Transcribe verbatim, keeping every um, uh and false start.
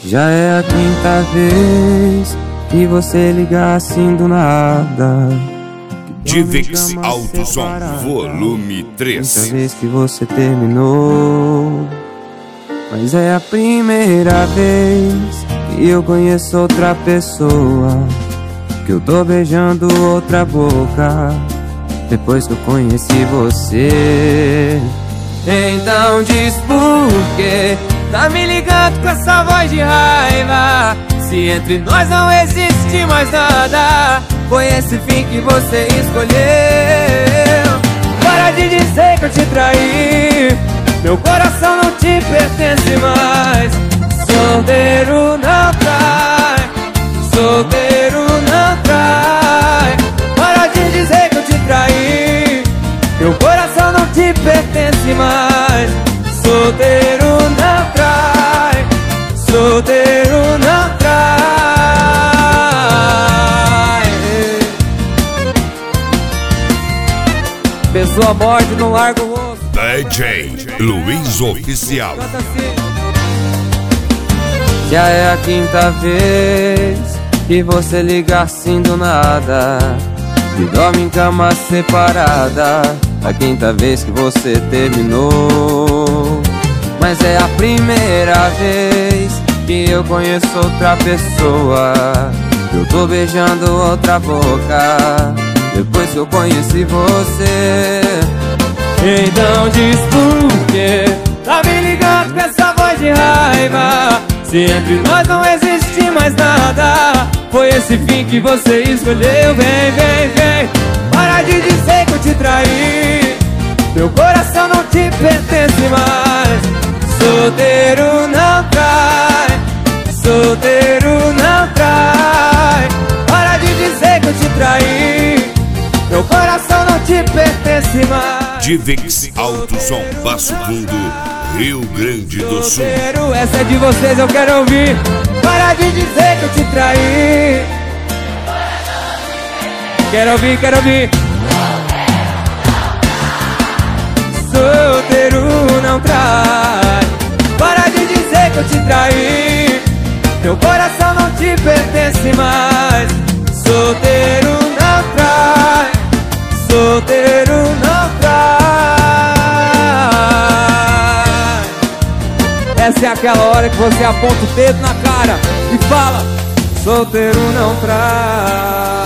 Já é a quinta vez que você liga assim do nada. Divix Autosom Volume três. Quinta vez que você terminou. Mas é a primeira vez que eu conheço outra pessoa, que eu tô beijando outra boca depois que eu conheci você. Então diz por quê tá me ligando com essa voz de raiva, se entre nós não existe mais nada. Foi esse fim que você escolheu. Para de dizer que eu te traí, meu coração não te pertence mais. Solteiro não trai, solteiro não trai. Para de dizer que eu te traí, meu coração não te pertence mais. Solteiro não trai, solteiro não trai. Pessoa morde, não larga o osso. D J Luiz Oficial. Já é a quinta vez que você liga assim do nada e dorme em cama separada. A quinta vez que você terminou. Mas é a primeira vez que eu conheço outra pessoa, que eu tô beijando outra boca depois que eu conheci você. Então diz por quê tá me ligando com essa voz de raiva, se entre nós não existe mais nada. Foi esse fim que você escolheu. Vem, vem, vem, para de dizer que eu te traí, meu coração não te pertence mais. Solteiro não trai, solteiro não trai. Para de dizer que eu te traí, meu coração não te pertence mais. Divix Autosom Passo Fundo, Rio Grande do Sul. Solteiro, essa é de vocês, eu quero ouvir. Para de dizer que eu te traí. Quero ouvir, quero ouvir. Solteiro não trai. Para de dizer que eu te traí, meu coração não te pertence mais. Solteiro não trai, solteiro não trai. Essa é aquela hora que você aponta o dedo na cara e fala: solteiro não trai.